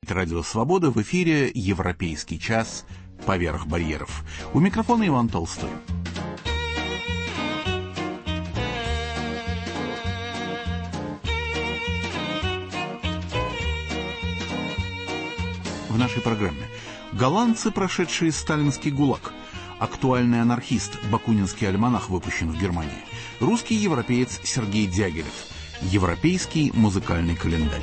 Радио Свобода, в эфире «Европейский час. Поверх барьеров». У микрофона Иван Толстой. В нашей программе голландцы, прошедшие сталинский ГУЛАГ, актуальный анархист, бакунинский альманах, выпущен в Германии, русский европеец Сергей Дягилев, европейский музыкальный календарь.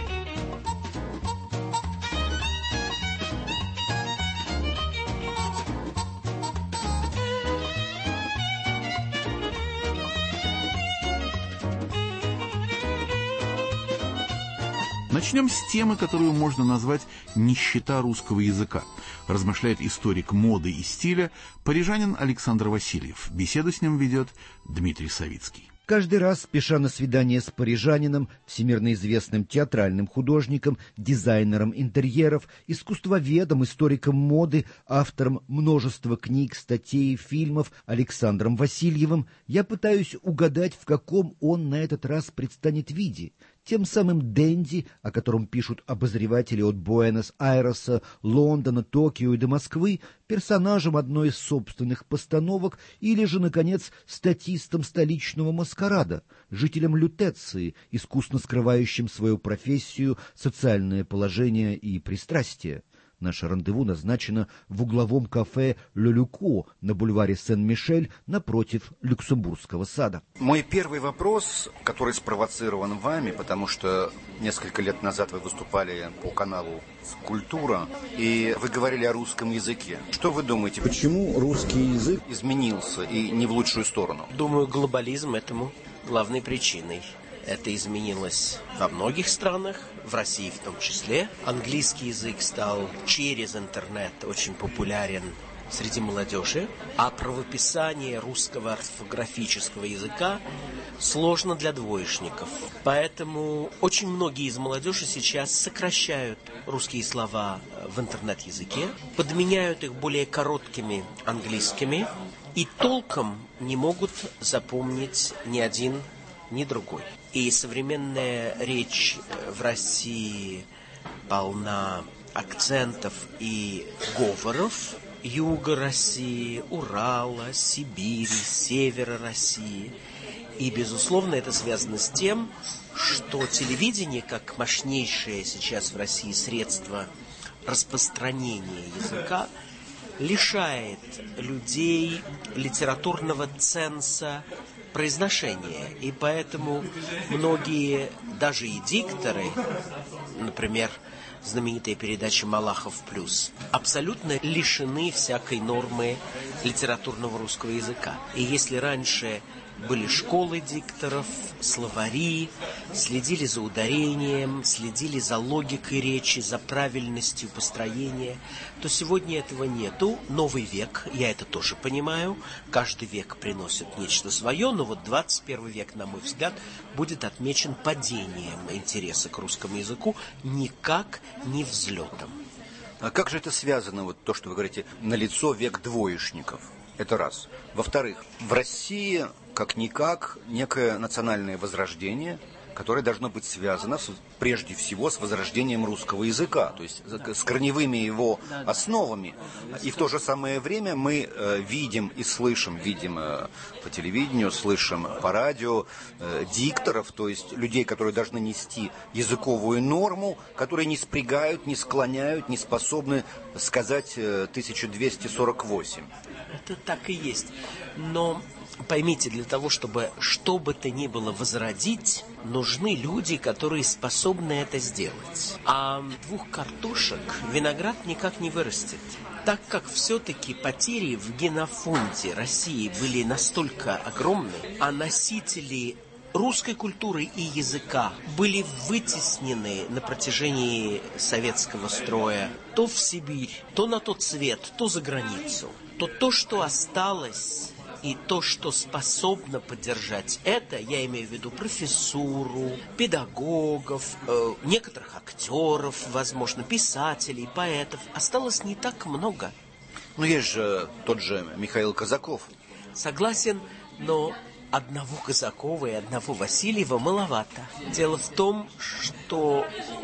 Начнем с темы, которую можно назвать «нищета русского языка», размышляет историк моды и стиля, парижанин Александр Васильев. Беседу с ним ведет Дмитрий Савицкий. Каждый раз, спеша на свидание с парижанином, всемирно известным театральным художником, дизайнером интерьеров, искусствоведом, историком моды, автором множества книг, статей, фильмов Александром Васильевым, я пытаюсь угадать, в каком он на этот раз предстанет виде. Тем самым денди, о котором пишут обозреватели от Буэнос-Айреса, Лондона, Токио и до Москвы, персонажем одной из собственных постановок, или же, наконец, статистом столичного маскарада, жителем лютеции, искусно скрывающим свою профессию, социальное положение и пристрастие. Наше рандеву назначено в угловом кафе «Ле Люко» на бульваре Сен-Мишель напротив Люксембургского сада. Мой первый вопрос, который спровоцирован вами, потому что несколько лет назад вы выступали по каналу «Культура», и вы говорили о русском языке. Что вы думаете, почему русский язык изменился и не в лучшую сторону? Думаю, глобализм этому главной причиной. Это изменилось во многих странах, в России в том числе. Английский язык стал через интернет очень популярен среди молодежи, а правописание русского орфографического языка сложно для двоечников. Поэтому очень многие из молодежи сейчас сокращают русские слова в интернет-языке, подменяют их более короткими английскими и толком не могут запомнить ни один, ни другой. И современная речь в России полна акцентов и говоров юга России, Урала, Сибири, севера России. И, безусловно, это связано с тем, что телевидение, как мощнейшее сейчас в России средство распространения языка, лишает людей литературного ценза произношения. И поэтому многие, даже и дикторы, например, знаменитая передача «Малахов плюс», абсолютно лишены всякой нормы литературного русского языка. И если раньше были школы дикторов, словари, следили за ударением, следили за логикой речи, за правильностью построения, то сегодня этого нету. Новый век, я это тоже понимаю, каждый век приносит нечто свое, но вот 21 век, на мой взгляд, будет отмечен падением интереса к русскому языку, никак не взлетом. А как же это связано, вот то, что вы говорите, налицо век двоечников? Это раз. Во-вторых, в России как-никак некое национальное возрождение, которое должно быть связано прежде всего с возрождением русского языка, то есть с корневыми его основами. И в то же самое время мы видим и слышим, по телевидению, слышим по радио дикторов, то есть людей, которые должны нести языковую норму, которые не спрягают, не склоняют, не способны сказать 1248. Это так и есть. Но поймите, для того, чтобы что бы то ни было возродить, нужны люди, которые способны это сделать. А двух картошек виноград никак не вырастет. Так как все-таки потери в генофонде России были настолько огромны, а носители русской культуры и языка были вытеснены на протяжении советского строя то в Сибирь, то на тот свет, то за границу, то, что осталось и то, что способно поддержать это, я имею в виду профессуру, педагогов, некоторых актеров, возможно, писателей, поэтов, осталось не так много. Ну, есть же тот же Михаил Казаков. Согласен, но одного Казакова и одного Васильева маловато. Дело в том, что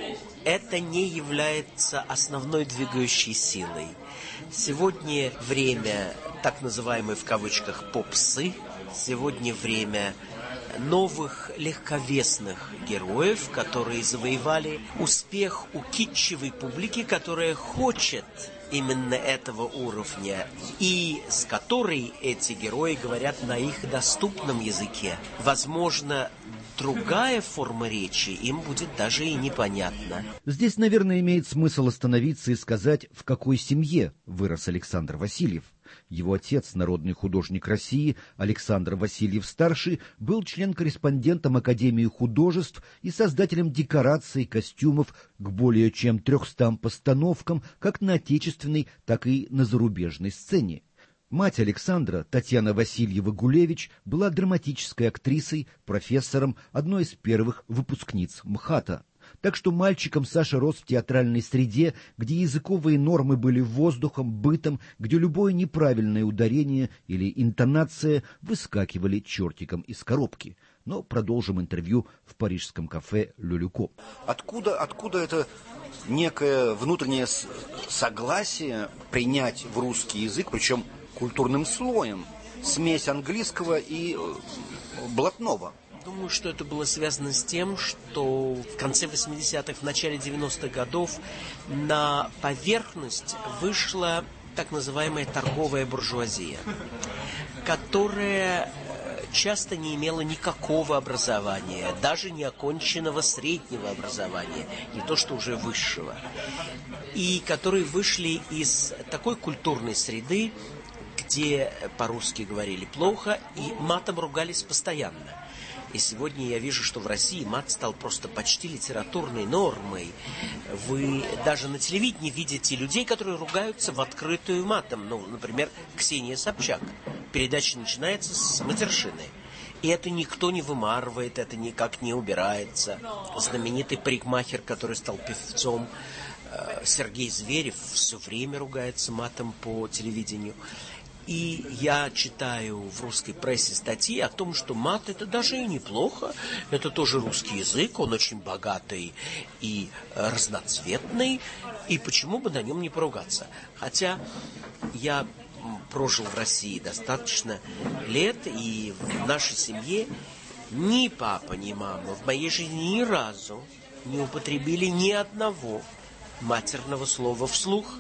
это не является основной двигающей силой. Сегодня время так называемой в кавычках попсы, сегодня время новых легковесных героев, которые завоевали успех у китчевой публики, которая хочет именно этого уровня, и с которой эти герои говорят на их доступном языке. Возможно, другая форма речи им будет даже и непонятна. Здесь, наверное, имеет смысл остановиться и сказать, в какой семье вырос Александр Васильев. Его отец, народный художник России, Александр Васильев-старший, был член-корреспондентом Академии художеств и создателем декораций, костюмов к более чем 300 постановкам как на отечественной, так и на зарубежной сцене. Мать Александра, Татьяна Васильева-Гулевич, была драматической актрисой, профессором, одной из первых выпускниц МХАТа. Так что мальчиком Саша рос в театральной среде, где языковые нормы были воздухом, бытом, где любое неправильное ударение или интонация выскакивали чертиком из коробки. Но продолжим интервью в парижском кафе «Люлюко». Откуда это некое внутреннее согласие принять в русский язык, причем культурным слоем, смесь английского и блатного? Думаю, что это было связано с тем, что в конце 80-х, в начале 90-х годов на поверхность вышла так называемая торговая буржуазия, которая часто не имела никакого образования, даже неоконченного среднего образования, не то что уже высшего, и которые вышли из такой культурной среды, где по-русски говорили плохо и матом ругались постоянно. И сегодня я вижу, что в России мат стал просто почти литературной нормой. Вы даже на телевидении видите людей, которые ругаются в открытую матом. Ну, например, Ксения Собчак. Передача начинается с матершины. И это никто не вымарывает, это никак не убирается. Знаменитый парикмахер, который стал певцом, Сергей Зверев, все время ругается матом по телевидению. И я читаю в русской прессе статьи о том, что мат это даже и неплохо, это тоже русский язык, он очень богатый и разноцветный, и почему бы на нем не поругаться. Хотя я прожил в России достаточно лет, и в нашей семье ни папа, ни мама в моей жизни ни разу не употребили ни одного матерного слова вслух.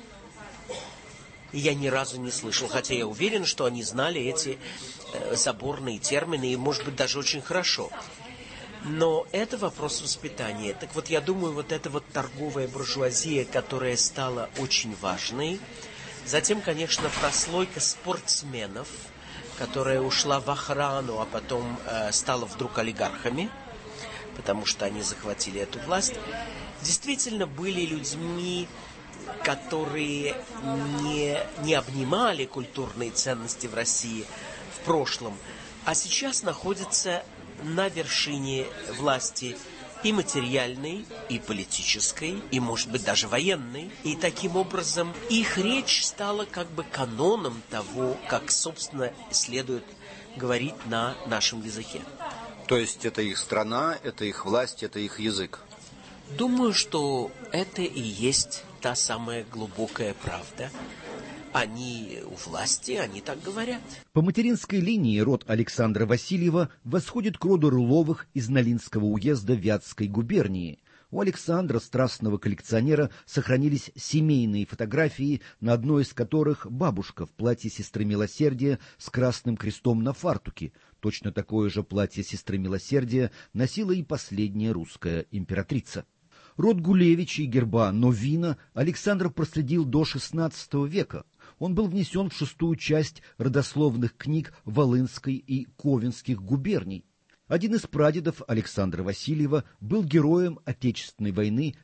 И я ни разу не слышал, хотя я уверен, что они знали эти заборные термины, и, может быть, даже очень хорошо. Но это вопрос воспитания. Так вот, я думаю, вот эта вот торговая буржуазия, которая стала очень важной. Затем, конечно, прослойка спортсменов, которая ушла в охрану, а потом стала вдруг олигархами, потому что они захватили эту власть, действительно были людьми, которые не обнимали культурные ценности в России в прошлом, а сейчас находятся на вершине власти и материальной, и политической, и, может быть, даже военной. И таким образом их речь стала как бы каноном того, как, собственно, следует говорить на нашем языке. То есть это их страна, это их власть, это их язык? Думаю, что это и есть та самая глубокая правда. Они у власти, они так говорят. По материнской линии род Александра Васильева восходит к роду Рыловых из Налинского уезда Вятской губернии. У Александра, страстного коллекционера, сохранились семейные фотографии, на одной из которых бабушка в платье сестры Милосердия с красным крестом на фартуке. Точно такое же платье сестры Милосердия носила и последняя русская императрица. Род Гулевичей, герба Новина, Александр проследил до XVI века. Он был внесен в 6-ю часть родословных книг Волынской и Ковенских губерний. Один из прадедов Александра Васильева был героем Отечественной войны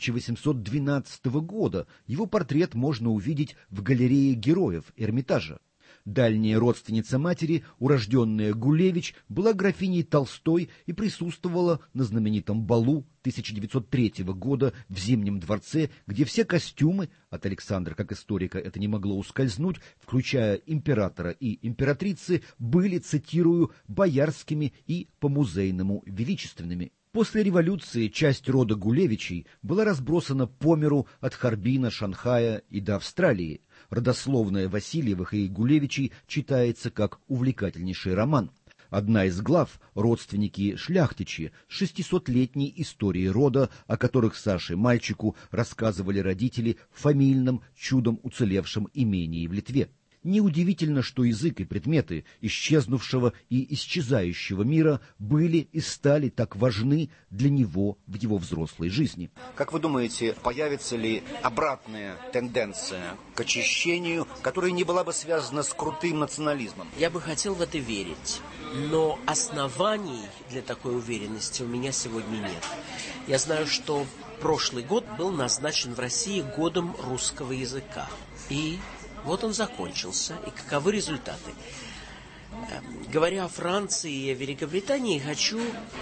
1812 года. Его портрет можно увидеть в галерее героев Эрмитажа. Дальняя родственница матери, урожденная Гулевич, была графиней Толстой и присутствовала на знаменитом балу 1903 года в Зимнем дворце, где все костюмы, от Александра как историка это не могло ускользнуть, включая императора и императрицы, были, цитирую, боярскими и по-музейному величественными. После революции часть рода Гулевичей была разбросана по миру от Харбина, Шанхая и до Австралии. Родословная Васильевых и Гулевичей читается как увлекательнейший роман. Одна из глав — родственники шляхтичи с 600-летней историей рода, о которых Саше мальчику рассказывали родители в фамильном, чудом уцелевшем имении в Литве. Неудивительно, что язык и предметы исчезнувшего и исчезающего мира были и стали так важны для него в его взрослой жизни. Как вы думаете, появится ли обратная тенденция к очищению, которая не была бы связана с крутым национализмом? Я бы хотел в это верить, но оснований для такой уверенности у меня сегодня нет. Я знаю, что прошлый год был назначен в России годом русского языка. И вот он закончился. И каковы результаты? Говоря о Франции и о Великобритании, хочу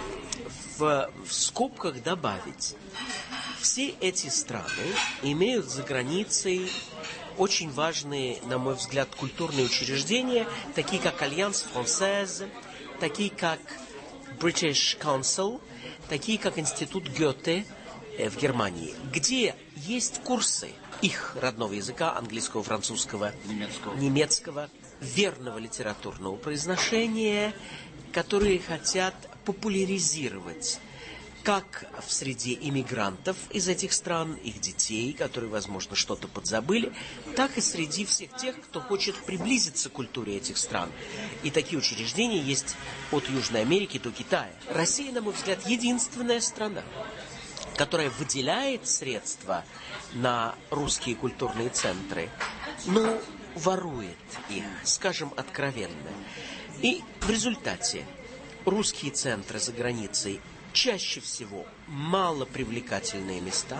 в скобках добавить. Все эти страны имеют за границей очень важные, на мой взгляд, культурные учреждения, такие как Альянс Франсез, такие как British Council, такие как Институт Гёте в Германии, где есть курсы их родного языка, английского, французского, немецкого, верного литературного произношения, которые хотят популяризировать как в среде иммигрантов из этих стран, их детей, которые, возможно, что-то подзабыли, так и среди всех тех, кто хочет приблизиться к культуре этих стран. И такие учреждения есть от Южной Америки до Китая. Россия, на мой взгляд, единственная страна, которая выделяет средства на русские культурные центры, но ворует их, скажем откровенно. И в результате русские центры за границей чаще всего малопривлекательные места,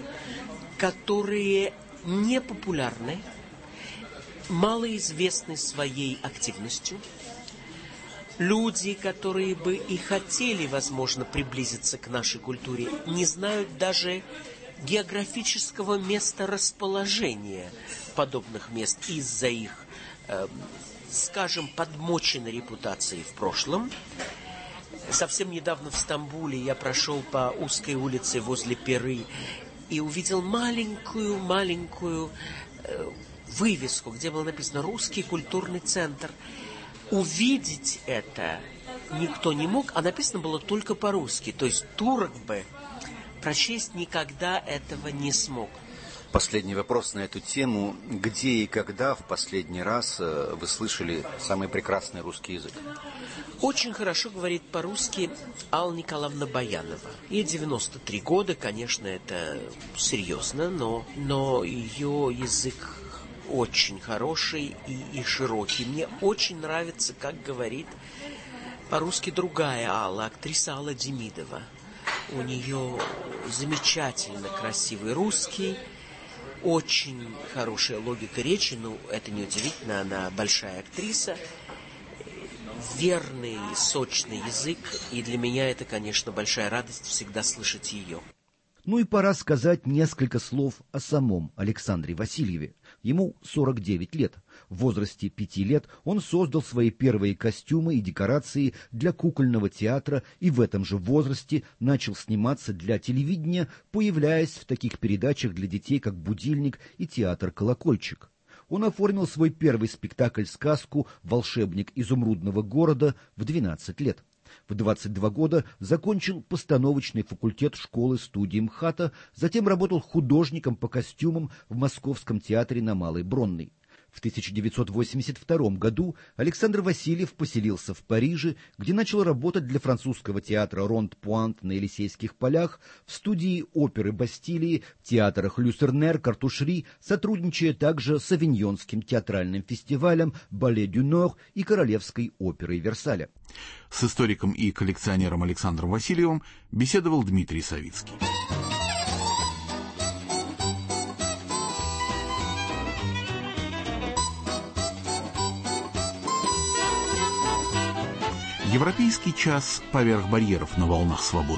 которые не популярны, малоизвестны своей активностью. Люди, которые бы и хотели, возможно, приблизиться к нашей культуре, не знают даже географического месторасположения подобных мест из-за их, скажем, подмоченной репутации в прошлом. Совсем недавно в Стамбуле я прошел по узкой улице возле Пиры и увидел маленькую вывеску, где было написано «Русский культурный центр». Увидеть это никто не мог, а написано было только по-русски. То есть турок бы прочесть никогда этого не смог. Последний вопрос на эту тему. Где и когда в последний раз вы слышали самый прекрасный русский язык? Очень хорошо говорит по-русски Алла Николаевна Баянова. Ей 93 года, конечно, это серьезно, но ее язык очень хороший и широкий. Мне очень нравится, как говорит по-русски другая Алла, актриса Алла Демидова. У нее замечательно красивый русский, очень хорошая логика речи, ну, это не удивительно, она большая актриса, верный, сочный язык, и для меня это, конечно, большая радость всегда слышать ее. Ну и пора сказать несколько слов о самом Александре Васильеве. Ему 49 лет. В возрасте 5 лет он создал свои первые костюмы и декорации для кукольного театра и в этом же возрасте начал сниматься для телевидения, появляясь в таких передачах для детей, как «Будильник» и театр «Колокольчик». Он оформил свой первый спектакль-сказку «Волшебник изумрудного города» в 12 лет. В 22 года закончил постановочный факультет школы-студии МХАТа, затем работал художником по костюмам в Московском театре на Малой Бронной. В 1982 году Александр Васильев поселился в Париже, где начал работать для французского театра «Ронд-Пуант» на Елисейских полях, в студии оперы Бастилии, театрах «Люсернер», «Картушри», сотрудничая также с Авиньонским театральным фестивалем «Бале дю Нор» и Королевской оперой Версаля. С историком и коллекционером Александром Васильевым беседовал Дмитрий Савицкий. Европейский час поверх барьеров на волнах свободы.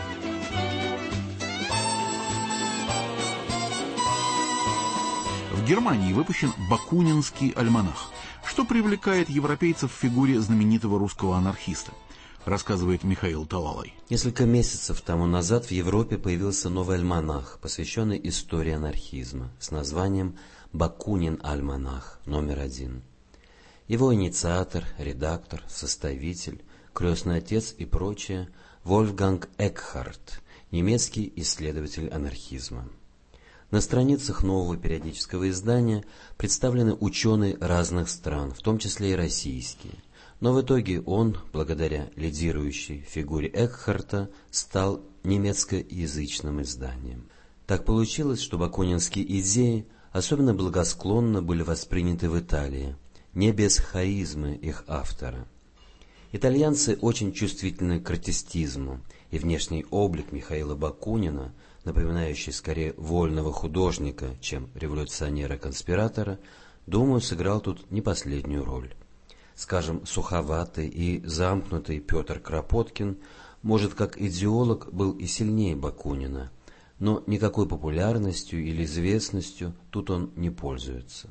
В Германии выпущен Бакунинский альманах. Что привлекает европейцев в фигуре знаменитого русского анархиста? рассказывает Михаил Талалай. Несколько месяцев тому назад в Европе появился новый альманах, посвященный истории анархизма, с названием «Бакунин альманах номер 1». Его инициатор, редактор, составитель, крестный отец и прочее Вольфганг Экхарт, немецкий исследователь анархизма. На страницах нового периодического издания представлены ученые разных стран, в том числе и российские. Но в итоге он, благодаря лидирующей фигуре Экхарта, стал немецкоязычным изданием. Так получилось, что бакунинские идеи особенно благосклонно были восприняты в Италии, не без харизмы их автора. Итальянцы очень чувствительны к артистизму, и внешний облик Михаила Бакунина, напоминающий скорее вольного художника, чем революционера-конспиратора, думаю, сыграл тут не последнюю роль. Скажем, суховатый и замкнутый Петр Кропоткин, может, как идеолог был и сильнее Бакунина, но никакой популярностью или известностью тут он не пользуется.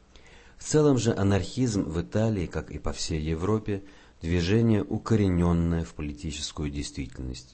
В целом же анархизм в Италии, как и по всей Европе, движение, укорененное в политическую действительность.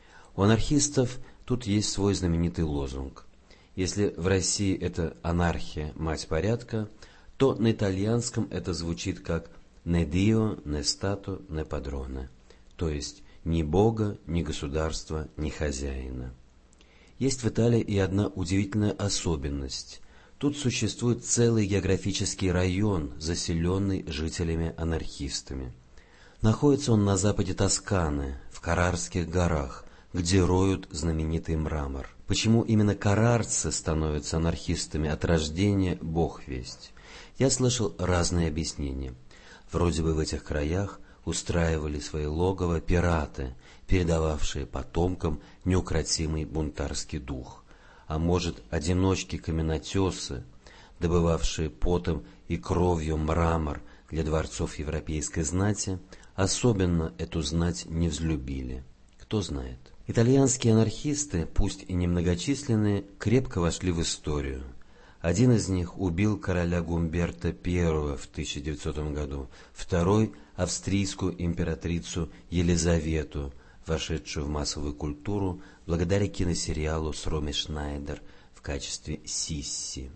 У анархистов тут есть свой знаменитый лозунг. Если в России это «анархия, мать порядка», то на итальянском это звучит как «ne Dio, ne Stato, ne padrone», то есть ни Бога, ни государства, ни хозяина. Есть в Италии и одна удивительная особенность. Тут существует целый географический район, заселенный жителями-анархистами. Находится он на западе Тосканы, в Каррарских горах, где роют знаменитый мрамор. Почему именно каррарцы становятся анархистами от рождения, бог весть. Я слышал разные объяснения. Вроде бы в этих краях устраивали свои логово пираты, передававшие потомкам неукротимый бунтарский дух. А может, одиночки-каменотесы, добывавшие потом и кровью мрамор для дворцов европейской знати, особенно эту знать не взлюбили. Кто знает. Итальянские анархисты, пусть и немногочисленные, крепко вошли в историю. Один из них убил короля Гумберто I в 1900 году, второй – австрийскую императрицу Елизавету, вошедшую в массовую культуру благодаря киносериалу с Роми Шнайдер в качестве Сисси.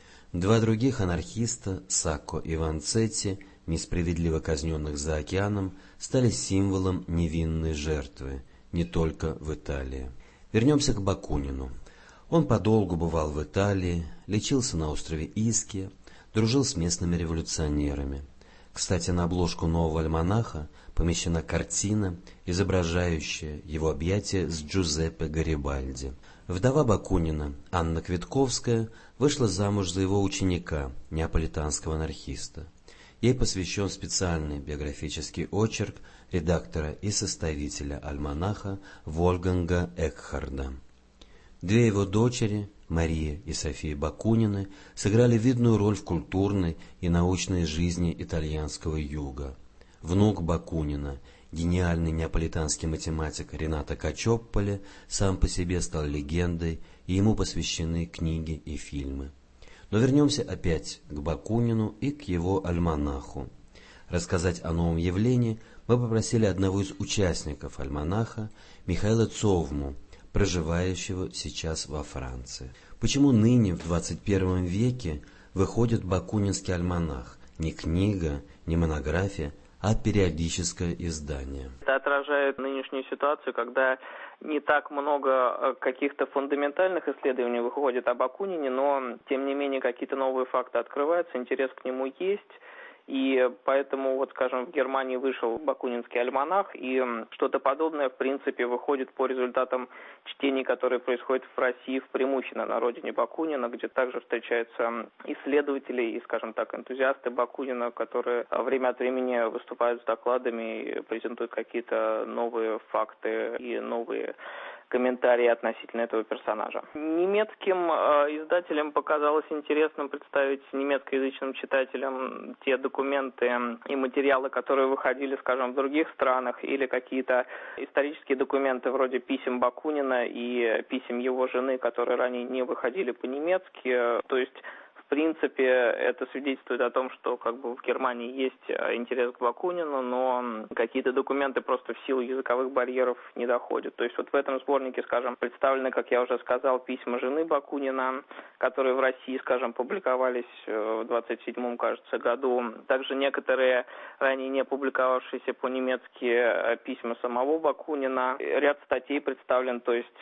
Два других анархиста, Сакко и Ванцетти, несправедливо казненных за океаном, стали символом невинной жертвы, не только в Италии. Вернемся к Бакунину. Он подолгу бывал в Италии, лечился на острове Иския, дружил с местными революционерами. Кстати, на обложку нового альманаха помещена картина, изображающая его объятия с Джузеппе Гарибальди. Вдова Бакунина, Анна Квитковская, вышла замуж за его ученика, неаполитанского анархиста. Ей посвящен специальный биографический очерк редактора и составителя альманаха Вольфганга Экхарда. Две его дочери, Мария и София Бакунины, сыграли видную роль в культурной и научной жизни итальянского юга. Внук Бакунина, гениальный неаполитанский математик Ренато Качопполи, сам по себе стал легендой, и ему посвящены книги и фильмы. Но вернемся опять к Бакунину и к его альманаху. Рассказать о новом явлении мы попросили одного из участников альманаха, Михаила Цовму, проживающего сейчас во Франции. Почему ныне, в 21 веке, выходит бакунинский альманах? Не книга, не монография, а периодическое издание. Это отражает нынешнюю ситуацию, когда не так много каких-то фундаментальных исследований выходит об Бакунине, но, тем не менее, какие-то новые факты открываются, интерес к нему есть. И поэтому, вот, скажем, в Германии вышел бакунинский альманах, и что-то подобное, в принципе, выходит по результатам чтений, которые происходят в России, преимущественно на родине Бакунина, где также встречаются исследователи и, скажем так, энтузиасты Бакунина, которые время от времени выступают с докладами и презентуют какие-то новые факты и новые комментарии относительно этого персонажа. Немецким издателям показалось интересным представить немецкоязычным читателям те документы и материалы, которые выходили, скажем, в других странах, или какие-то исторические документы вроде писем Бакунина и писем его жены, которые ранее не выходили по-немецки. То есть, в принципе, это свидетельствует о том, что в Германии есть интерес к Бакунину, но какие-то документы просто в силу языковых барьеров не доходят. То есть в этом сборнике, представлены, как я уже сказал, письма жены Бакунина, которые в России, публиковались в 27-м, году. Также некоторые ранее не публиковавшиеся по-немецки письма самого Бакунина. Ряд статей представлен, то есть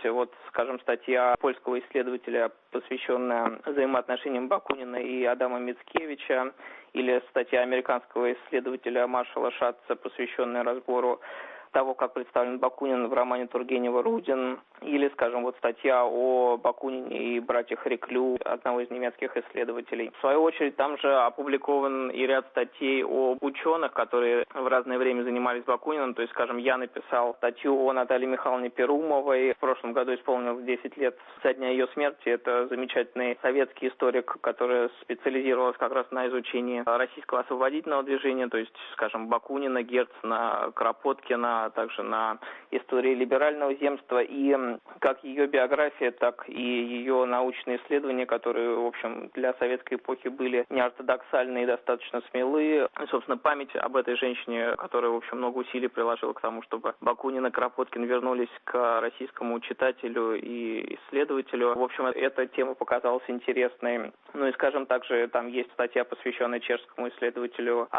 статья польского исследователя, посвященная взаимоотношениям Бакунина и Адама Мицкевича, или статья американского исследователя Маршала Шатца, посвященная разбору того, как представлен Бакунин в романе Тургенева «Рудин», или, статья о Бакунине и братьях Реклю, одного из немецких исследователей. В свою очередь, там же опубликован и ряд статей об ученых, которые в разное время занимались Бакуниным. То есть, я написал статью о Наталье Михайловне Перумовой. В прошлом году исполнилось 10 лет со дня ее смерти. Это замечательный советский историк, который специализировалась как раз на изучении российского освободительного движения, то есть, Бакунина, Герцена, Кропоткина, а также на истории либерального земства. И как ее биография, так и ее научные исследования, которые, в общем, для советской эпохи были неортодоксальные и достаточно смелые. И, собственно, память об этой женщине, которая, в общем, много усилий приложила к тому, чтобы Бакунин и Кропоткин вернулись к российскому читателю и исследователю. В общем, эта тема показалась интересной. Ну и, также там есть статья, посвященная чешскому исследователю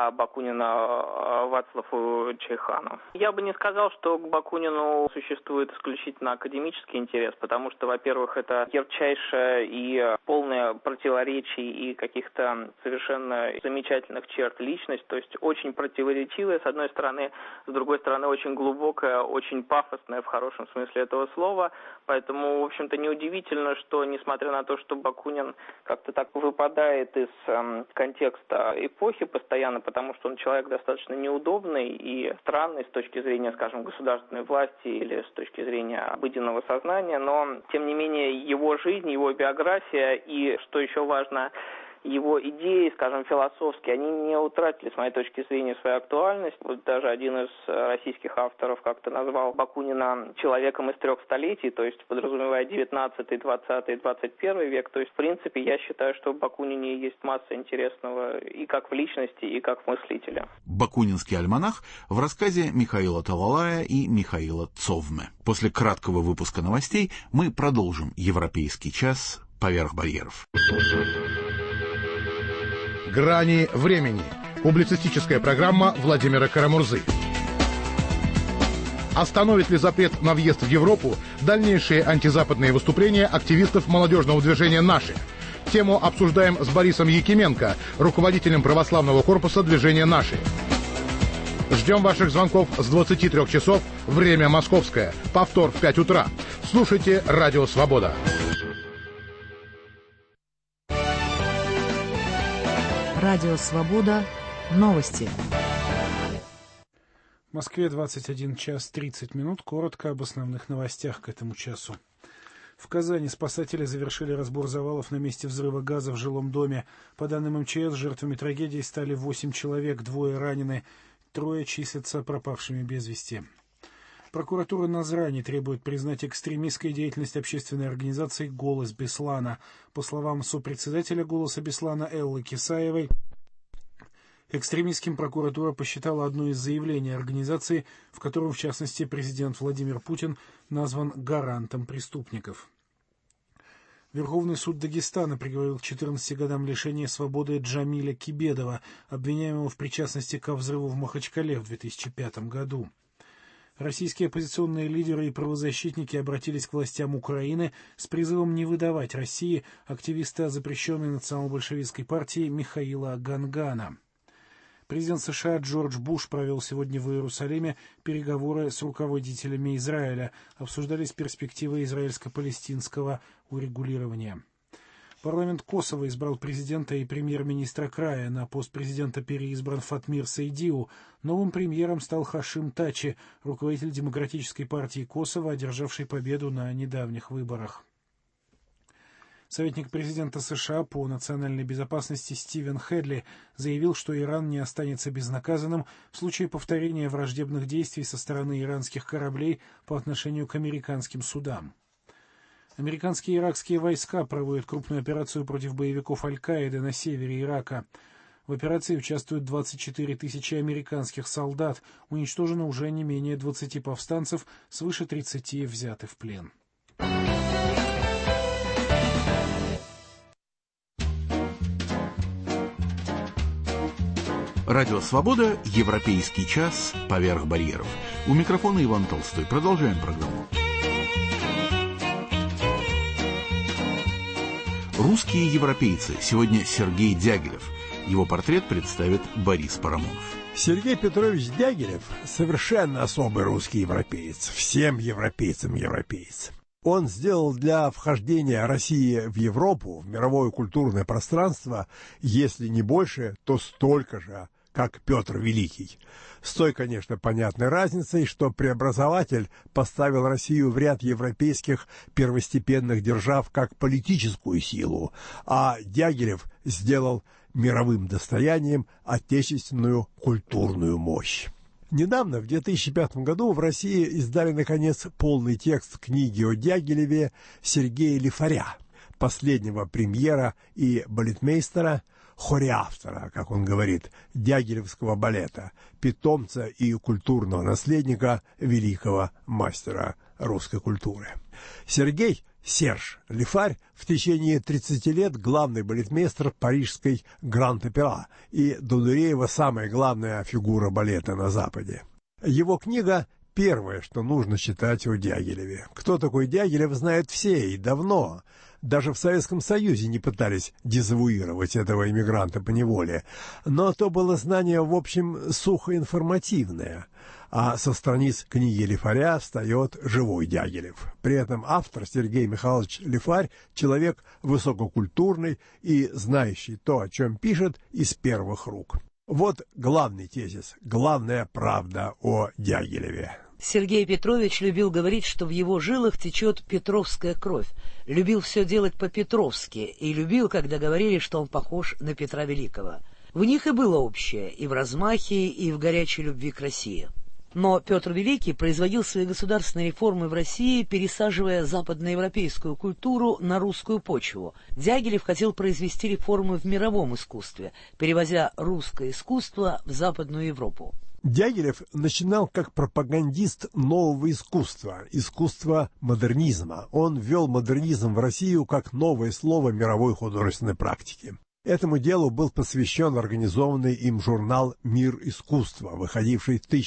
Бакунина Вацлаву Чайхану. Я бы не сказал, что к Бакунину существует исключительно академический интерес, потому что, во-первых, это ярчайшее и полное противоречий и каких-то совершенно замечательных черт личность, то есть очень противоречивая, с одной стороны, с другой стороны, очень глубокая, очень пафосная в хорошем смысле этого слова, поэтому, в общем-то, неудивительно, что, несмотря на то, что Бакунин как-то так выпадает из контекста эпохи постоянно, потому что он человек достаточно неудобный и странный с точки зрения, государственной власти или с точки зрения обыденного сознания, но, тем не менее, его жизнь, его биография и, что еще важно, его идеи, философские, они не утратили, с моей точки зрения, свою актуальность. Вот даже один из российских авторов как-то назвал Бакунина человеком из 3 столетий, то есть подразумевая 19, 20, 21 век. То есть, в принципе, я считаю, что в Бакунине есть масса интересного и как в личности, и как в мыслителе. Бакунинский альманах в рассказе Михаила Талалая и Михаила Цовме. После краткого выпуска новостей мы продолжим «Европейский час. Поверх барьеров». «Грани времени». Публицистическая программа Владимира Карамурзы. Остановит ли запрет на въезд в Европу дальнейшие антизападные выступления активистов молодежного движения «Наши»? Тему обсуждаем с Борисом Якименко, руководителем православного корпуса движения «Наши». Ждем ваших звонков с 23 часов, время московское, повтор в 5 утра. Слушайте «Радио Свобода». Радио «Свобода». Новости. В Москве 21 час 30 минут. Коротко об основных новостях к этому часу. В Казани спасатели завершили разбор завалов на месте взрыва газа в жилом доме. По данным МЧС, жертвами трагедии стали 8 человек, 2 ранены, 3 числятся пропавшими без вести. Прокуратура Назрани требует признать экстремистской деятельность общественной организации «Голос Беслана». По словам сопредседателя «Голоса Беслана» Эллы Кисаевой, экстремистским прокуратура посчитала одно из заявлений организации, в котором, в частности, президент Владимир Путин назван гарантом преступников. Верховный суд Дагестана приговорил к 14 годам лишения свободы Джамиля Кибедова, обвиняемого в причастности ко взрыву в Махачкале в 2005 году. Российские оппозиционные лидеры и правозащитники обратились к властям Украины с призывом не выдавать России активиста запрещенной национал-большевистской партии Михаила Гангана. Президент США Джордж Буш провел сегодня в Иерусалиме переговоры с руководителями Израиля. Обсуждались перспективы израильско-палестинского урегулирования. Парламент Косово избрал президента и премьер-министра края. На пост президента переизбран Фатмир Сейдиу. Новым премьером стал Хашим Тачи, руководитель Демократической партии Косово, одержавший победу на недавних выборах. Советник президента США по национальной безопасности Стивен Хедли заявил, что Иран не останется безнаказанным в случае повторения враждебных действий со стороны иранских кораблей по отношению к американским судам. Американские и иракские войска проводят крупную операцию против боевиков Аль-Каиды на севере Ирака. В операции участвуют 24 тысячи американских солдат. Уничтожено уже не менее 20 повстанцев, свыше 30 взяты в плен. Радио «Свобода», Европейский час, поверх барьеров. У микрофона Иван Толстой. Продолжаем программу. Русские европейцы. Сегодня Сергей Дягилев. Его портрет представит Борис Парамонов. Сергей Петрович Дягилев совершенно особый русский европеец. Всем европейцам европеец. Он сделал для вхождения России в Европу, в мировое культурное пространство, если не больше, то столько же, как Петр Великий. С той, конечно, понятной разницей, что преобразователь поставил Россию в ряд европейских первостепенных держав как политическую силу, а Дягилев сделал мировым достоянием отечественную культурную мощь. Недавно, в 2005 году, в России издали, наконец, полный текст книги о Дягилеве Сергея Лифаря, последнего премьера и балетмейстера, хореавтора, как он говорит, дягилевского балета, питомца и культурного наследника великого мастера русской культуры. Серж Лифарь в течение 30 лет главный балетмейстер парижской Гранд-Опера и до Нуреева самая главная фигура балета на Западе. Его книга – первое, что нужно читать о Дягилеве. Кто такой Дягилев, знают все и давно. Даже в Советском Союзе не пытались дезавуировать этого иммигранта по неволе. Но то было знание, в общем, сухоинформативное. А со страниц книги Лифаря встает живой Дягилев. При этом автор Сергей Михайлович Лифарь – человек высококультурный и знающий то, о чем пишет, из первых рук. Вот главный тезис, главная правда о Дягилеве. Сергей Петрович любил говорить, что в его жилах течет петровская кровь. Любил все делать по-петровски и любил, когда говорили, что он похож на Петра Великого. В них и было общее, и в размахе, и в горячей любви к России. Но Петр Великий производил свои государственные реформы в России, пересаживая западноевропейскую культуру на русскую почву. Дягилев хотел произвести реформы в мировом искусстве, перевозя русское искусство в Западную Европу. Дягилев начинал как пропагандист нового искусства, искусства модернизма. Он ввел модернизм в Россию как новое слово мировой художественной практики. Этому делу был посвящен организованный им журнал «Мир искусства», выходивший в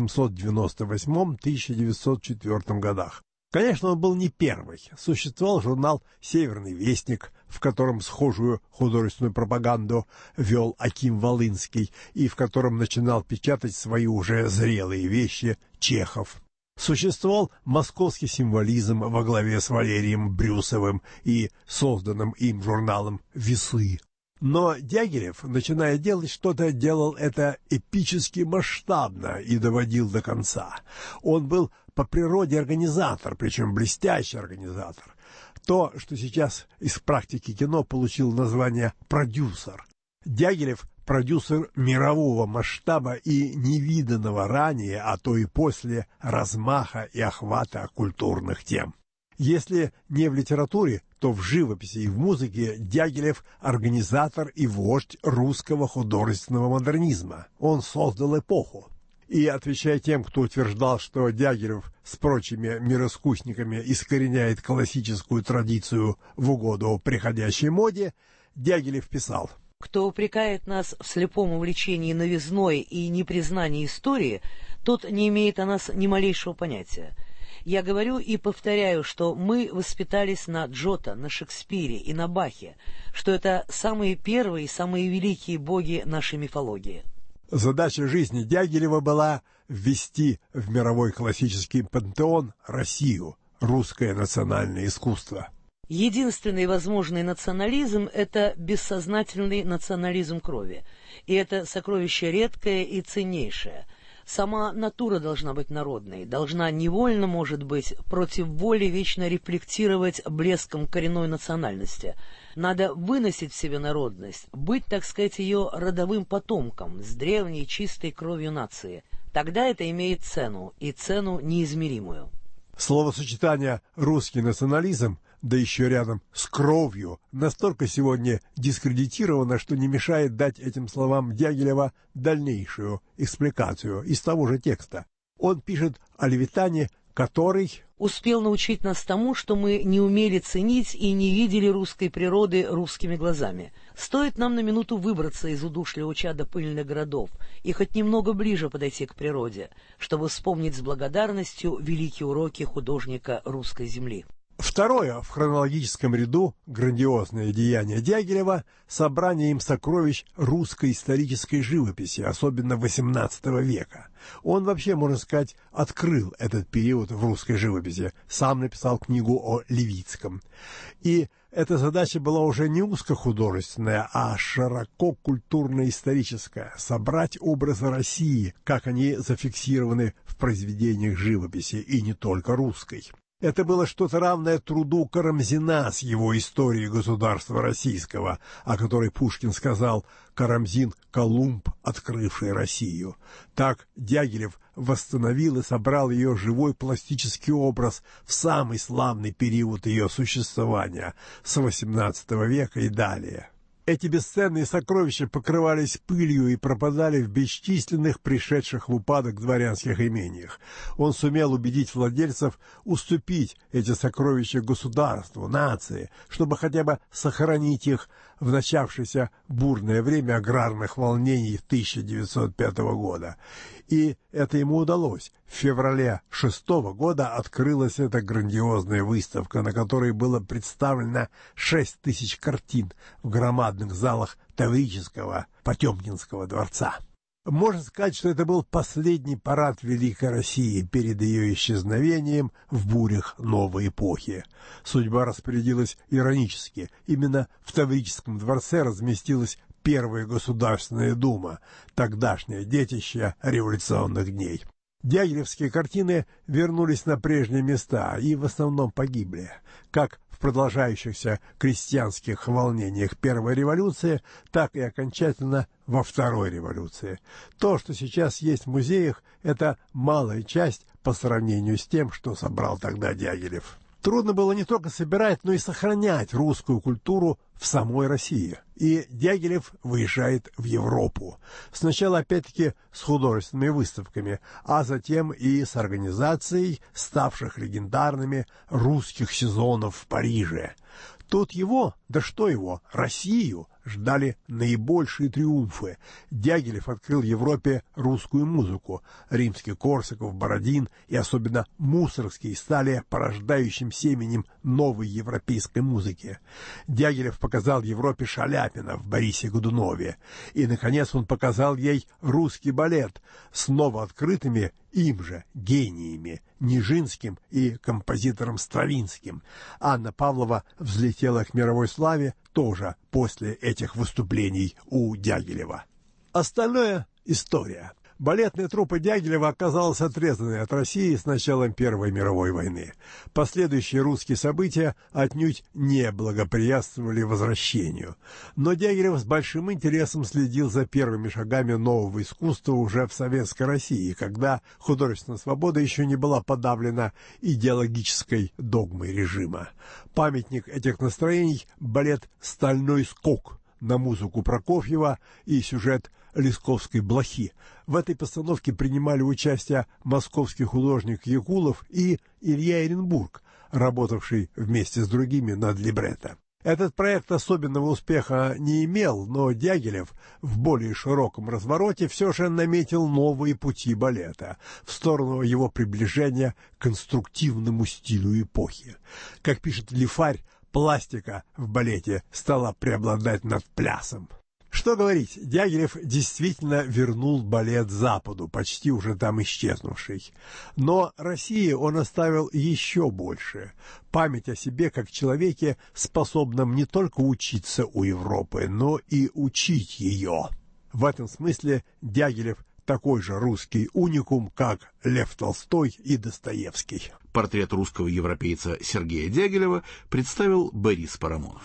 1898-1904 годах. Конечно, он был не первый. Существовал журнал «Северный вестник», в котором схожую художественную пропаганду вел Аким Волынский и в котором начинал печатать свои уже зрелые вещи Чехов. Существовал московский символизм во главе с Валерием Брюсовым и созданным им журналом «Весы». Но Дягилев, начиная делать что-то, делал это эпически масштабно и доводил до конца. Он был по природе организатор, причем блестящий организатор. То, что сейчас из практики кино получил название «продюсер». Дягилев – продюсер мирового масштаба и невиданного ранее, а то и после, размаха и охвата культурных тем. Если не в литературе, то в живописи и в музыке Дягилев – организатор и вождь русского художественного модернизма. Он создал эпоху. И, отвечая тем, кто утверждал, что Дягилев с прочими мироискусниками искореняет классическую традицию в угоду приходящей моде, Дягилев писал: «Кто упрекает нас в слепом увлечении новизной и непризнании истории, тот не имеет о нас ни малейшего понятия. Я говорю и повторяю, что мы воспитались на Джотто, на Шекспире и на Бахе, что это самые первые и самые великие боги нашей мифологии». Задача жизни Дягилева была ввести в мировой классический пантеон Россию, русское национальное искусство. Единственный возможный национализм – это бессознательный национализм крови. И это сокровище редкое и ценнейшее. Сама натура должна быть народной, должна невольно, может быть, против воли вечно рефлектировать блеском коренной национальности. Надо выносить в себе народность, быть, так сказать, ее родовым потомком, с древней чистой кровью нации. Тогда это имеет цену, и цену неизмеримую. Словосочетание «русский национализм» да еще рядом с кровью, настолько сегодня дискредитировано, что не мешает дать этим словам Дягилева дальнейшую экспликацию из того же текста. Он пишет о Левитане, который успел научить нас тому, что мы не умели ценить и не видели русской природы русскими глазами. Стоит нам на минуту выбраться из удушливого чада пыльных городов и хоть немного ближе подойти к природе, чтобы вспомнить с благодарностью великие уроки художника русской земли. Второе в хронологическом ряду грандиозное деяние Дягилева – собрание им сокровищ русской исторической живописи, особенно XVIII века. Он вообще, можно сказать, открыл этот период в русской живописи, сам написал книгу о Левицком. И эта задача была уже не узкохудожественная, а широко культурно-историческая – собрать образы России, как они зафиксированы в произведениях живописи, и не только русской. Это было что-то равное труду Карамзина с его историей государства российского, о которой Пушкин сказал «Карамзин – Колумб, открывший Россию». Так Дягилев восстановил и собрал ее живой пластический образ в самый славный период ее существования с XVIII века и далее. Эти бесценные сокровища покрывались пылью и пропадали в бесчисленных пришедших в упадок дворянских имениях. Он сумел убедить владельцев уступить эти сокровища государству, нации, чтобы хотя бы сохранить их в начавшееся бурное время аграрных волнений 1905 года. И это ему удалось. В феврале 1906 года открылась эта грандиозная выставка, на которой было представлено 6000 картин в громадных залах Таврического Потемкинского дворца. Можно сказать, что это был последний парад Великой России перед ее исчезновением в бурях новой эпохи. Судьба распорядилась иронически. Именно в Таврическом дворце разместилась Первая Государственная Дума, тогдашнее детище революционных дней. Дягилевские картины вернулись на прежние места и в основном погибли. Как в продолжающихся крестьянских волнениях Первой революции, так и окончательно во Второй революции. То, что сейчас есть в музеях, это малая часть по сравнению с тем, что собрал тогда Дягилев. Трудно было не только собирать, но и сохранять русскую культуру в самой России. И Дягилев выезжает в Европу. Сначала, опять-таки, с художественными выставками, а затем и с организацией ставших легендарными русских сезонов в Париже. Тут его, да что его, Россию, ждали наибольшие триумфы. Дягилев открыл Европе русскую музыку. Римский-Корсаков, Бородин и особенно Мусоргский стали порождающим семенем новой европейской музыки. Дягилев показал Европе Шаляпина в Борисе Годунове. И, наконец, он показал ей русский балет с новооткрытыми им же гениями Нижинским и композитором Стравинским. Анна Павлова взлетела к мировой славе тоже после этих выступлений у Дягилева. Остальное — история. Балетная труппа Дягилева оказалась отрезанной от России с началом Первой мировой войны. Последующие русские события отнюдь не благоприятствовали возвращению. Но Дягилев с большим интересом следил за первыми шагами нового искусства уже в Советской России, когда художественная свобода еще не была подавлена идеологической догмой режима. Памятник этих настроений — балет «Стальной скок» на музыку Прокофьева и сюжет Лесковской блохи. В этой постановке принимали участие московский художник Якулов и Илья Эренбург, работавший вместе с другими над либретто. Этот проект особенного успеха не имел, но Дягилев в более широком развороте все же наметил новые пути балета в сторону его приближения к конструктивному стилю эпохи. Как пишет Лифарь, пластика в балете стала преобладать над плясом. Что говорить, Дягилев действительно вернул балет Западу, почти уже там исчезнувший. Но России он оставил еще больше. Память о себе как человеке, способном не только учиться у Европы, но и учить ее. В этом смысле Дягилев такой же русский уникум, как Лев Толстой и Достоевский. Портрет русского европейца Сергея Дягилева представил Борис Парамонов.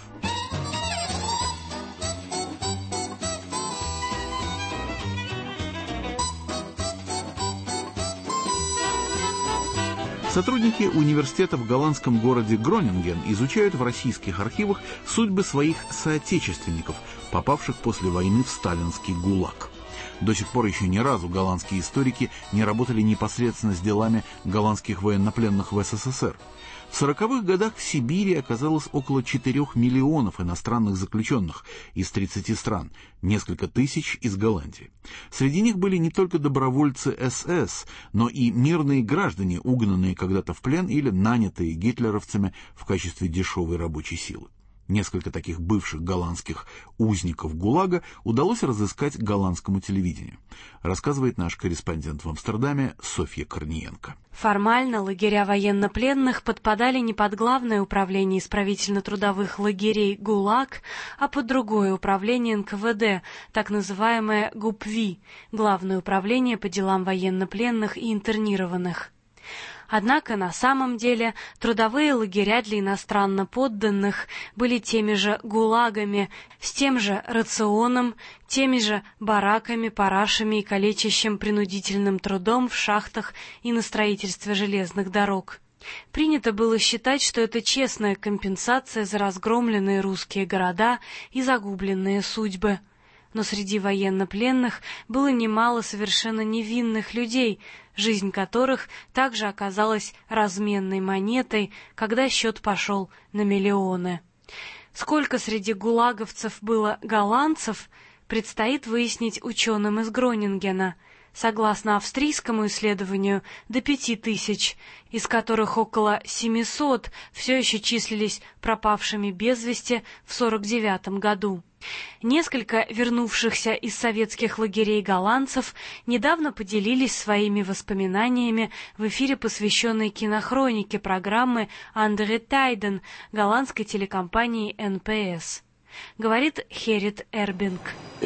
Сотрудники университета в голландском городе Гронинген изучают в российских архивах судьбы своих соотечественников, попавших после войны в сталинский ГУЛАГ. До сих пор еще ни разу голландские историки не работали непосредственно с делами голландских военнопленных в СССР. В 40-х годах в Сибири оказалось около 4 миллионов иностранных заключенных из 30 стран, несколько тысяч из Голландии. Среди них были не только добровольцы СС, но и мирные граждане, угнанные когда-то в плен или нанятые гитлеровцами в качестве дешевой рабочей силы. Несколько таких бывших голландских узников ГУЛАГа удалось разыскать голландскому телевидению, рассказывает наш корреспондент в Амстердаме Софья Корниенко. Формально лагеря военнопленных подпадали не под Главное управление исправительно-трудовых лагерей ГУЛАГ, а под другое управление НКВД, так называемое ГУПВИ, Главное управление по делам военнопленных и интернированных. Однако на самом деле трудовые лагеря для иностранно подданных были теми же ГУЛАГами, с тем же рационом, теми же бараками, парашами и калечащим принудительным трудом в шахтах и на строительстве железных дорог. Принято было считать, что это честная компенсация за разгромленные русские города и загубленные судьбы. Но среди военнопленных было немало совершенно невинных людей, жизнь которых также оказалась разменной монетой, когда счет пошел на миллионы. Сколько среди гулаговцев было голландцев, предстоит выяснить ученым из Гронингена. Согласно австрийскому исследованию, до 5000, из которых около 700 все еще числились пропавшими без вести в 1949 году. Несколько вернувшихся из советских лагерей голландцев недавно поделились своими воспоминаниями в эфире, посвященной кинохронике программы «Андре Тайден» голландской телекомпании НПС. Говорит Херит Эрбинг.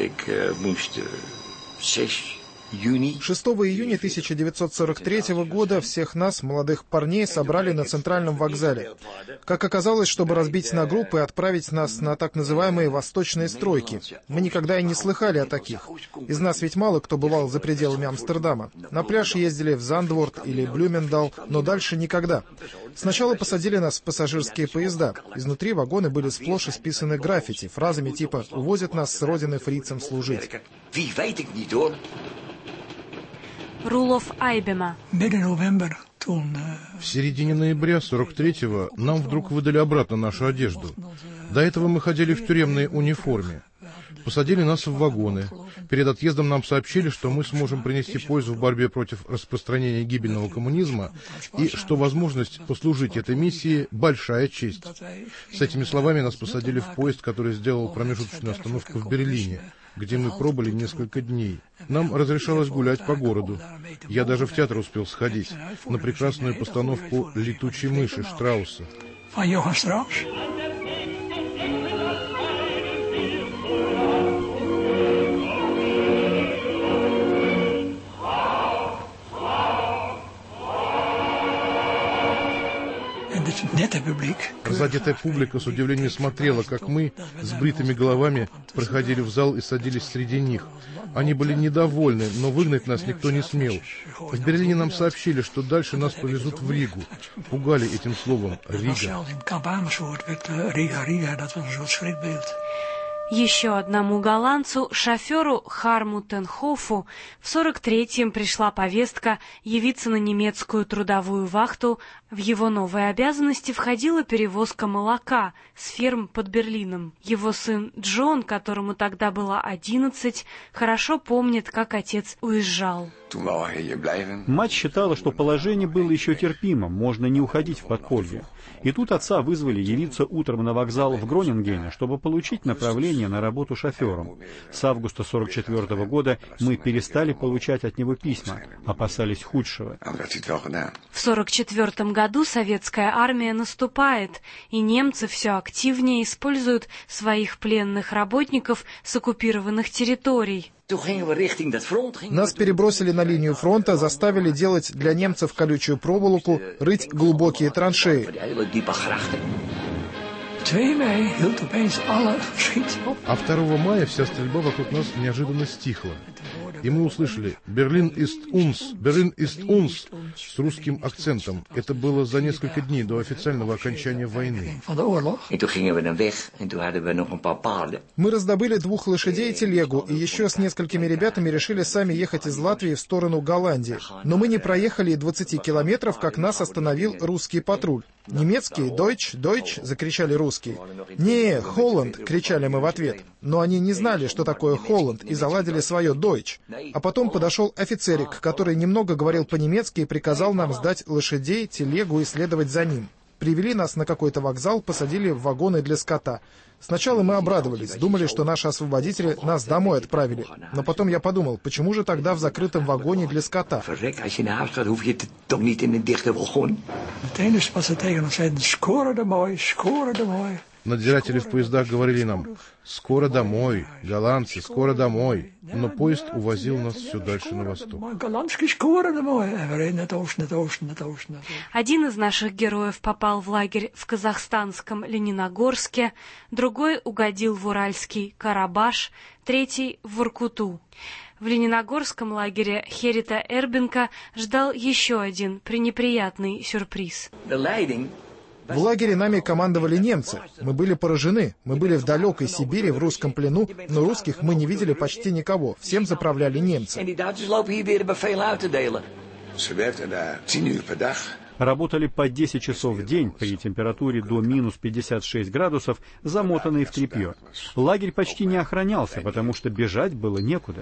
6 июня 1943 года всех нас, молодых парней, собрали на центральном вокзале. Как оказалось, чтобы разбить на группы и отправить нас на так называемые восточные стройки. Мы никогда и не слыхали о таких. Из нас ведь мало кто бывал за пределами Амстердама. На пляж ездили в Зандворт или Блюмендал, но дальше никогда. Сначала посадили нас в пассажирские поезда. Изнутри вагоны были сплошь исписаны граффити, фразами типа «Увозят нас с родины фрицам служить». Рулов Айбема. В середине ноября 43-го нам вдруг выдали обратно нашу одежду. До этого мы ходили в тюремной униформе. Посадили нас в вагоны. Перед отъездом нам сообщили, что мы сможем принести пользу в борьбе против распространения гибельного коммунизма и что возможность послужить этой миссии – большая честь. С этими словами нас посадили в поезд, который сделал промежуточную остановку в Берлине, где мы пробыли несколько дней. Нам разрешалось гулять по городу. Я даже в театр успел сходить, на прекрасную постановку «Летучей мыши» Штрауса. Разодетая публика с удивлением смотрела, как мы с бритыми головами проходили в зал и садились среди них. Они были недовольны, но выгнать нас никто не смел. В Берлине нам сообщили, что дальше нас повезут в Ригу. Пугали этим словом «Рига». Еще одному голландцу, шоферу Харму Тенхофу, в 43-м пришла повестка явиться на немецкую трудовую вахту. В его новые обязанности входила перевозка молока с ферм под Берлином. Его сын Джон, которому тогда было 11, хорошо помнит, как отец уезжал. Мать считала, что положение было еще терпимо, можно не уходить в подполье. И тут отца вызвали явиться утром на вокзал в Гронингене, чтобы получить направление на работу шофером. С августа 1944 года мы перестали получать от него письма, опасались худшего. В 1944 году советская армия наступает, и немцы все активнее используют своих пленных работников с оккупированных территорий. Нас перебросили на линию фронта, заставили делать для немцев колючую проволоку, рыть глубокие траншеи. А 2 мая вся стрельба вокруг нас неожиданно стихла. и мы услышали «Берлин ist uns», «Берлин ist uns» с русским акцентом. Это было за несколько дней до официального окончания войны. Мы раздобыли 2 лошадей и телегу, и еще с несколькими ребятами решили сами ехать из Латвии в сторону Голландии. Но мы не проехали и 20 километров, как нас остановил русский патруль. Немецкий «Deutsch, Deutsch» закричали русские. «Не, Холланд!» — кричали мы в ответ. Но они не знали, что такое Холланд, и заладили свое «Deutsch». А потом подошел офицерик, который немного говорил по-немецки и приказал нам сдать лошадей, телегу и следовать за ним. Привели нас на какой-то вокзал, посадили в вагоны для скота. Сначала мы обрадовались, думали, что наши освободители нас домой отправили. Но потом я подумал, почему же тогда в закрытом вагоне для скота? Надзиратели в поездах говорили нам «Скоро домой, голландцы, скоро домой». Но поезд увозил нас все дальше на восток. Один из наших героев попал в лагерь в казахстанском Лениногорске, другой угодил в уральский Карабаш, третий — в Воркуту. В Лениногорском лагере Херита Эрбенка ждал еще один пренеприятный сюрприз. В лагере нами командовали немцы. Мы были поражены. Мы были в далекой Сибири, в русском плену, но русских мы не видели почти никого. Всем заправляли немцы. Работали по 10 часов в день при температуре до минус 56 градусов, замотанные в тряпье. Лагерь почти не охранялся, потому что бежать было некуда.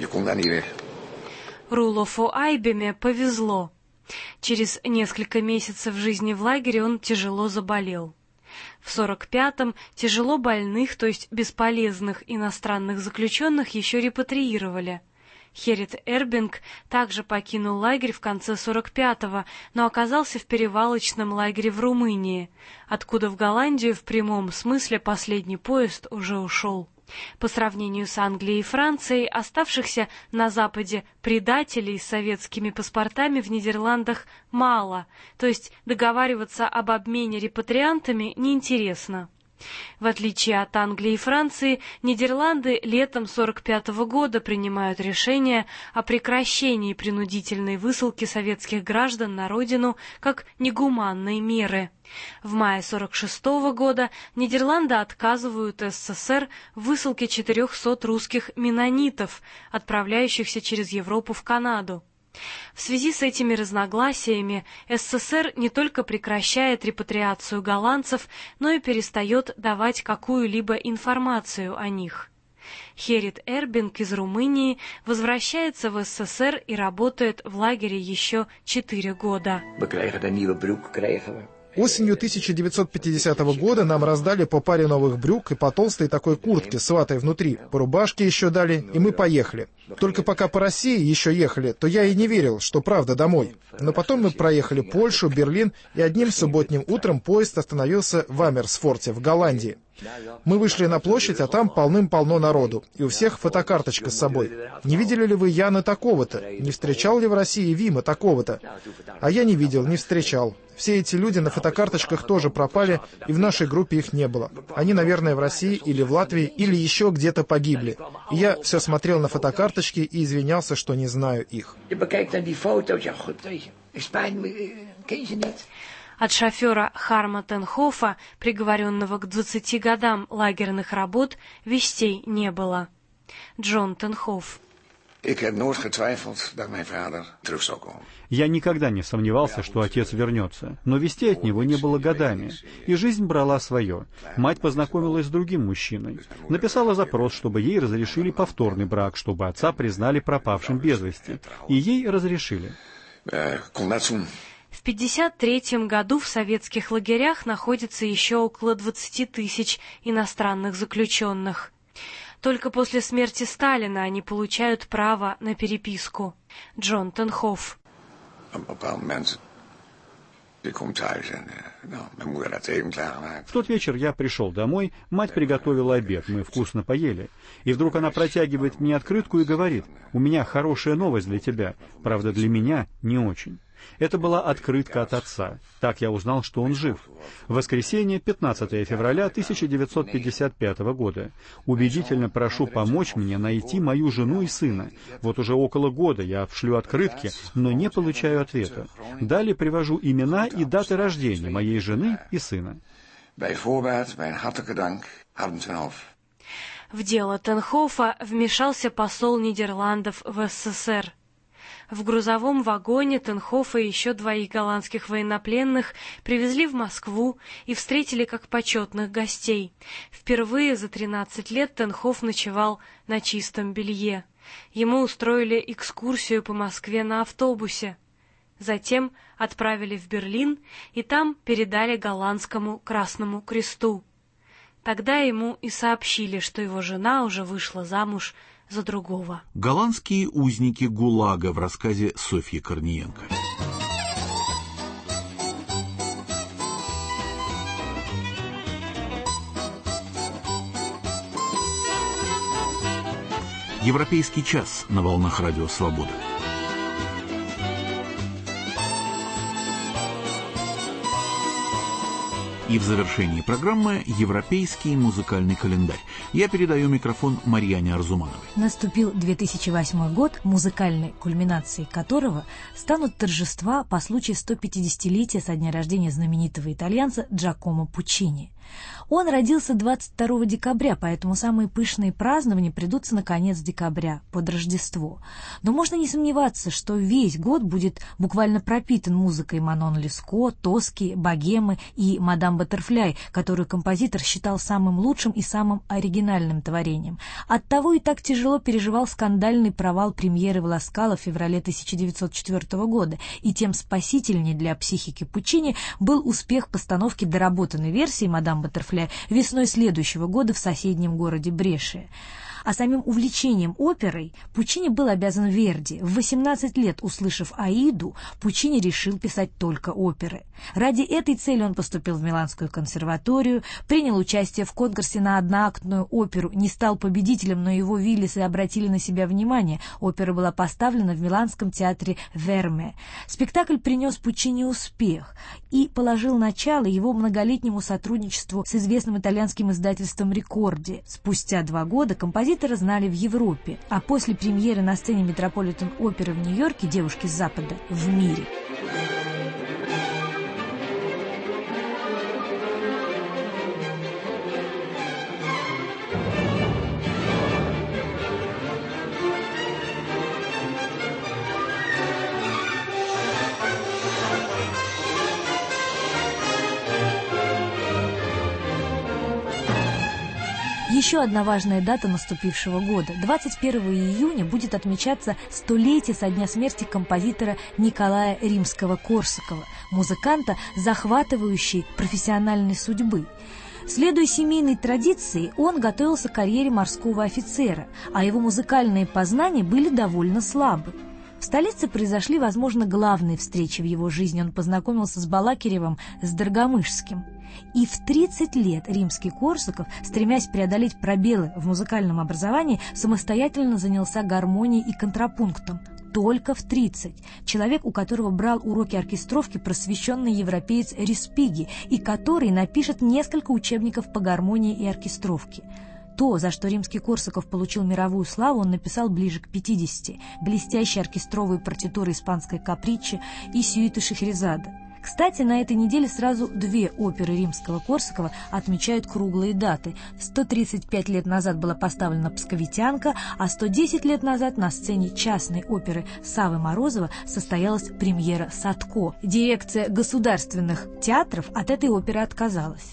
Рулофу Айбеме повезло. Через несколько месяцев жизни в лагере он тяжело заболел. В 45-м тяжело больных, то есть бесполезных иностранных заключенных, еще репатриировали. Херит Эрбенк также покинул лагерь в конце 45-го, но оказался в перевалочном лагере в Румынии, откуда в Голландию в прямом смысле последний поезд уже ушел. По сравнению с Англией и Францией, оставшихся на Западе предателей с советскими паспортами в Нидерландах мало, то есть договариваться об обмене репатриантами неинтересно. В отличие от Англии и Франции, Нидерланды летом 1945 года принимают решение о прекращении принудительной высылки советских граждан на родину как негуманной меры. В мае 1946 года Нидерланды отказывают СССР в высылке 400 русских меннонитов, отправляющихся через Европу в Канаду. В связи с этими разногласиями СССР не только прекращает репатриацию голландцев, но и перестает давать какую-либо информацию о них. Херит Эрбенк из Румынии возвращается в СССР и работает в лагере еще 4 года. Осенью 1950 года нам раздали по паре новых брюк и по толстой такой куртке с ватой внутри. По рубашке еще дали, и мы поехали. Только пока по России еще ехали, то я и не верил, что правда домой. Но потом мы проехали Польшу, Берлин, и одним субботним утром поезд остановился в Амерсфорте, в Голландии. Мы вышли на площадь, а там полным-полно народу, и у всех фотокарточка с собой. Не видели ли вы Яна такого-то? Не встречал ли в России Вима такого-то? А я не видел, не встречал. Все эти люди на фотокарточках тоже пропали, и в нашей группе их не было. Они, наверное, в России или в Латвии, или еще где-то погибли. И я все смотрел на фотокарточки и извинялся, что не знаю их. От шофера Харма Тенхофа, приговоренного к 20 годам лагерных работ, вестей не было. Джон Тенхоф. Я никогда не сомневался, что отец вернется, но вестей от него не было годами, и жизнь брала свое. Мать познакомилась с другим мужчиной, написала запрос, чтобы ей разрешили повторный брак, чтобы отца признали пропавшим без вести, и ей разрешили. В 1953 году в советских лагерях находится еще около 20 тысяч иностранных заключенных. Только после смерти Сталина они получают право на переписку. Джон Тенхоф. В тот вечер я пришел домой, мать приготовила обед, мы вкусно поели. И вдруг она протягивает мне открытку и говорит: «У меня хорошая новость для тебя, правда, для меня не очень». Это была открытка от отца. Так я узнал, что он жив. В воскресенье, 15 февраля 1955 года. Убедительно прошу помочь мне найти мою жену и сына. Вот уже около года я шлю открытки, но не получаю ответа. Далее привожу имена и даты рождения моей жены и сына. В дело Тенхофа вмешался посол Нидерландов в СССР. В грузовом вагоне Тенхофа и еще двоих голландских военнопленных привезли в Москву и встретили как почетных гостей. Впервые за 13 лет Тенхоф ночевал на чистом белье. Ему устроили экскурсию по Москве на автобусе. Затем отправили в Берлин и там передали голландскому Красному Кресту. Тогда ему и сообщили, что его жена уже вышла замуж за другого. Голландские узники ГУЛАГа в рассказе Софьи Корниенко. Европейский час на волнах Радио Свобода. И в завершении программы «Европейский музыкальный календарь». Я передаю микрофон Марьяне Арзумановой. Наступил 2008 год, музыкальной кульминацией которого станут торжества по случаю 150-летия со дня рождения знаменитого итальянца Джакомо Пуччини. Он родился 22 декабря, поэтому самые пышные празднования придутся на конец декабря, под Рождество. Но можно не сомневаться, что весь год будет буквально пропитан музыкой Манон Леско, Тоски, Богемы и Мадам Баттерфляй, которую композитор считал самым лучшим и самым оригинальным творением. Оттого и так тяжело переживал скандальный провал премьеры «Ла Скала» в феврале 1904 года, и тем спасительнее для психики Пуччини был успех постановки доработанной версии «Мадам Баттерфляй» весной следующего года в соседнем городе Брешия. А самим увлечением оперой Пуччини был обязан Верди. В 18 лет, услышав «Аиду», Пуччини решил писать только оперы. Ради этой цели он поступил в Миланскую консерваторию, принял участие в конкурсе на одноактную оперу, не стал победителем, но его Виллисы обратили на себя внимание. Опера была поставлена в Миланском театре Верме. Спектакль принес Пуччини успех и положил начало его многолетнему сотрудничеству с известным итальянским издательством «Рекорди». Спустя 2 года композитора знали в Европе, а после премьеры на сцене Метрополитен-оперы в Нью-Йорке «Девушки с Запада» в мире. Еще одна важная дата наступившего года. 21 июня будет отмечаться 100-летие со дня смерти композитора Николая Римского-Корсакова, музыканта захватывающей профессиональной судьбы. Следуя семейной традиции, он готовился к карьере морского офицера, а его музыкальные познания были довольно слабы. В столице произошли, возможно, главные встречи в его жизни. Он познакомился с Балакиревым, с Доргомышским. И в 30 лет Римский-Корсаков, стремясь преодолеть пробелы в музыкальном образовании, самостоятельно занялся гармонией и контрапунктом. Только в 30. Человек, у которого брал уроки оркестровки просвещенный европеец Респиги, и который напишет несколько учебников по гармонии и оркестровке. То, за что Римский-Корсаков получил мировую славу, он написал ближе к 50. Блестящие оркестровые партитуры испанской каприччи и сюиты Шехерезада. Кстати, на этой неделе сразу 2 оперы Римского-Корсакова отмечают круглые даты. 135 лет назад была поставлена «Псковитянка», а 110 лет назад на сцене частной оперы Саввы Морозова состоялась премьера «Садко». Дирекция государственных театров от этой оперы отказалась.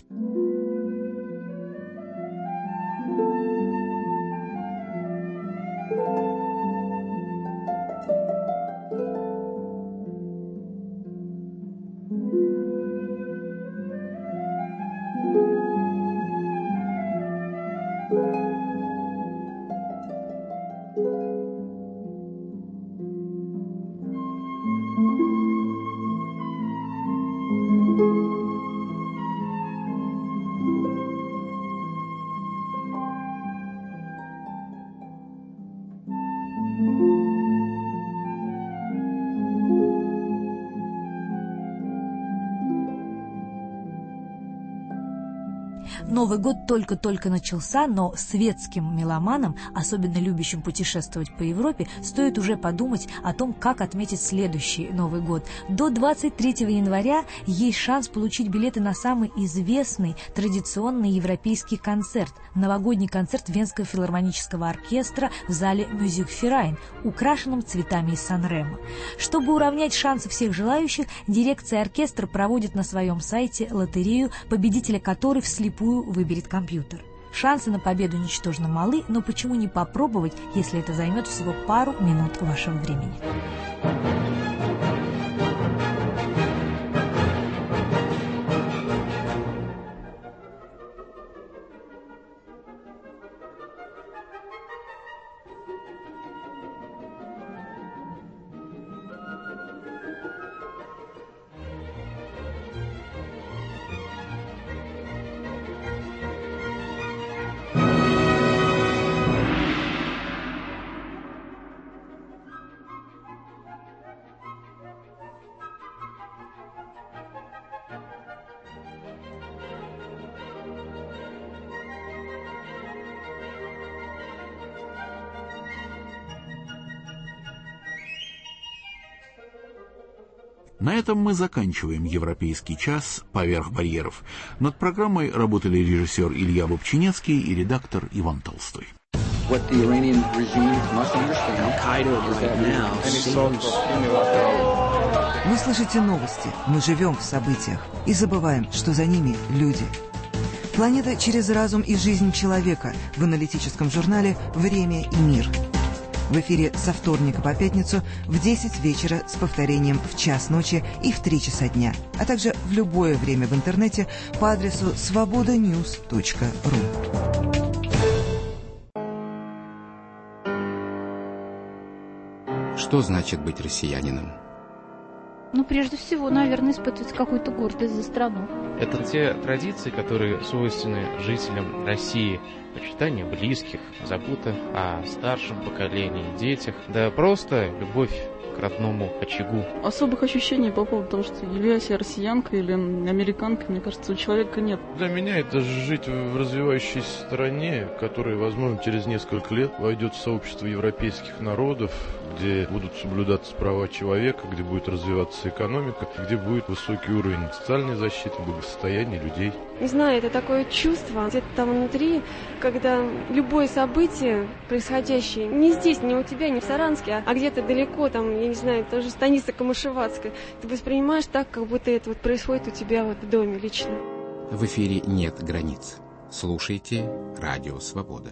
Новый год только-только начался, но светским меломанам, особенно любящим путешествовать по Европе, стоит уже подумать о том, как отметить следующий Новый год. До 23 января есть шанс получить билеты на самый известный традиционный европейский концерт – новогодний концерт Венского филармонического оркестра в зале «Мюзик-Ферайн», украшенном цветами из Сан-Ремо. Чтобы уравнять шансы всех желающих, дирекция оркестра проводит на своем сайте лотерею, победителя которой вслепую выберет компьютер. Шансы на победу ничтожно малы, но почему не попробовать, если это займет всего пару минут вашего времени? На этом мы заканчиваем «Европейский час. Поверх барьеров». Над программой работали режиссер Илья Бобчинецкий и редактор Иван Толстой. Вы слышите новости, мы живем в событиях и забываем, что за ними люди. Планета через разум и жизнь человека в аналитическом журнале «Время и мир». В эфире со вторника по пятницу в 10 вечера с повторением в час ночи и в 3 часа дня, а также в любое время в интернете по адресу svobodanews.ru. Что значит быть россиянином? Прежде всего, наверное, испытывать какую-то гордость за страну. Это те традиции, которые свойственны жителям России. Почитание близких, забота о старшем поколении, детях, да просто любовь к родному очагу. Особых ощущений по поводу того, что являюсь я россиянкой или американкой, мне кажется, у человека нет. Для меня это жить в развивающейся стране, которая, возможно, через несколько лет войдет в сообщество европейских народов, где будут соблюдаться права человека, где будет развиваться экономика, где будет высокий уровень социальной защиты, благосостояния людей. Не знаю, это такое чувство где-то там внутри, когда любое событие, происходящее не здесь, не у тебя, не в Саранске, а где-то далеко, там, я не знаю, тоже станица Камышеватская, ты воспринимаешь так, как будто это вот происходит у тебя вот в доме лично. В эфире нет границ. Слушайте Радио Свобода.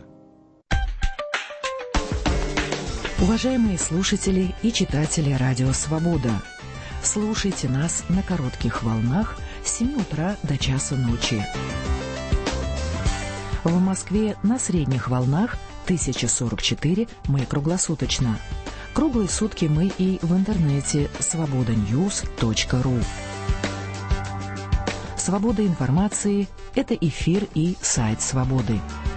Уважаемые слушатели и читатели Радио Свобода, слушайте нас на коротких волнах с 7 утра до часа ночи. В Москве на средних волнах 1044 мы круглосуточно. Круглые сутки мы и в интернете svobodanews.ru. Свобода информации – это эфир и сайт Свободы.